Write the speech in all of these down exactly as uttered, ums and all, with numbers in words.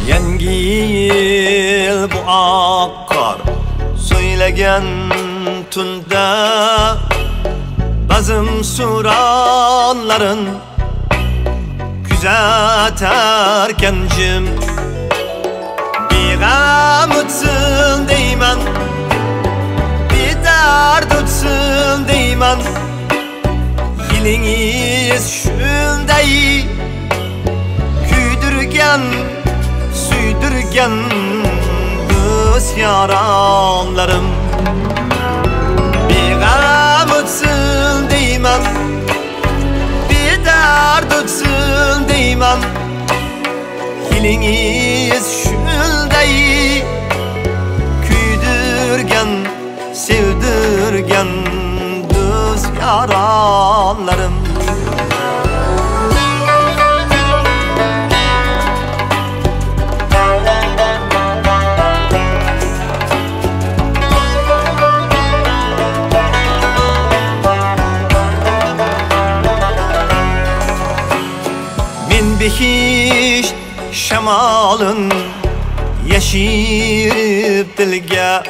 Yangi yil bu oqqor söylegan tunda bazım suranların kuzatarken jim Begam ötsün deyman, bir dard ötsün deyman. Yilingiz şunday küydürgen, süydürgen göz yaranlarım. Begam ötsün deyman, bir dard ötsün deyman. Yilingiz şunday küydürgen, sevdirgen göz yaranlarım. Men behiş şamalın yaşirip dilge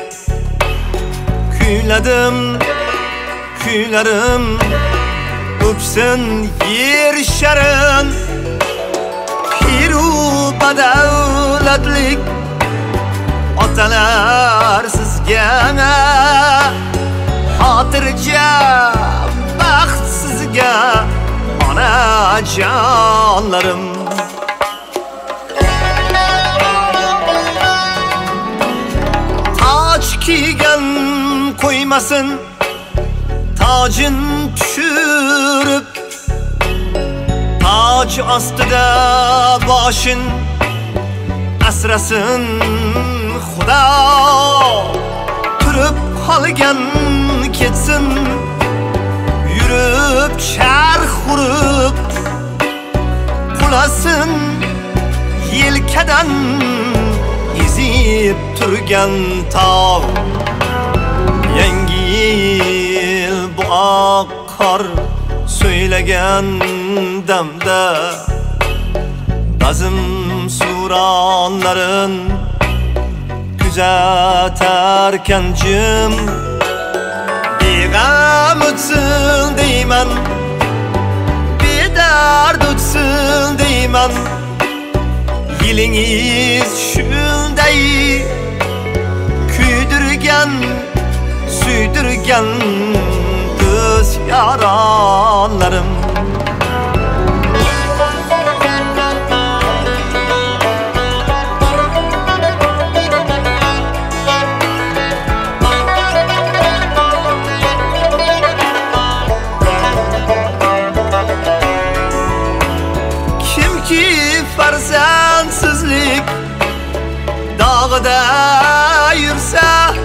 kuyladım, kuylarım öpsün yer şarın. Piru badavlatlik otalar sizge hatırca baxt sizge ana canlarım. Taç kiygen koymasın, tacın düşürüp taç astıda başın asrasın Xuda. Turib qolgan ketsin, yürüp çarx urib qulasın yelkadan ezib turgan tog'. Yangi yil bu oqqor söylegan damda bazım suranların kuzatarken jim Begam ötsün deyman, bir dard ötsün deyman. Yilingiz şunday küydürgen, süydürgen göz yaranlarım. Kimki farzandsizlik dağda yürse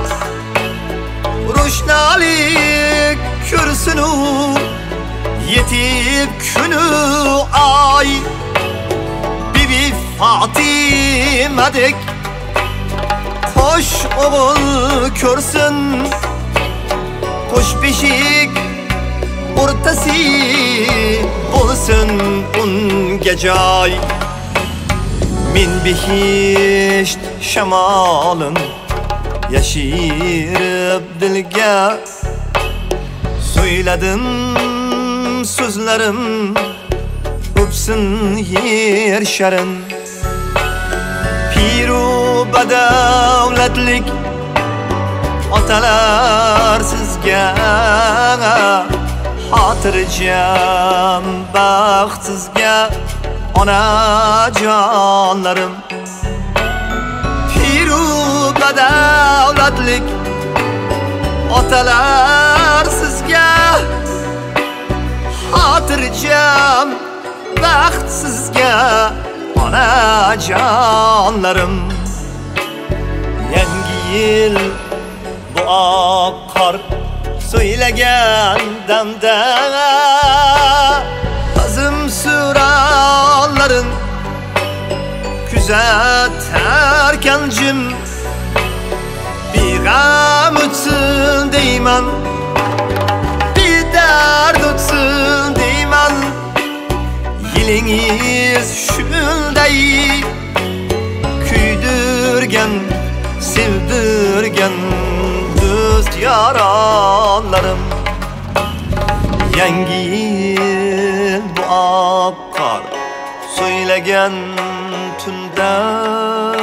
ro'shnalik ko'rsin u yetib kuni ay. Bibi Fatimadek qo'sh o'g'il ko'rsin, qo'sh beshik o'rtasi bo'lsin unga joy. Men behisht shamolin yaşirib dilga söyledim sözlerim öpsün yer şarın. Piru badavlatlik otalar sizge hatırcam baxt sizge ona canlarım. Piru badavlatlik otalar sizge hatırcam baxt sizge ona canlarım. Yangi yil bu oqqor söylegan damda bazım suranların kuzatarken jim Begam ötsün deyman, bir dard ötsün deyman. Yilingiz şunday Sevdirgen, sevdirgen do'st yaronlarim. Yangi yil bu oqqor so'ylagan tunda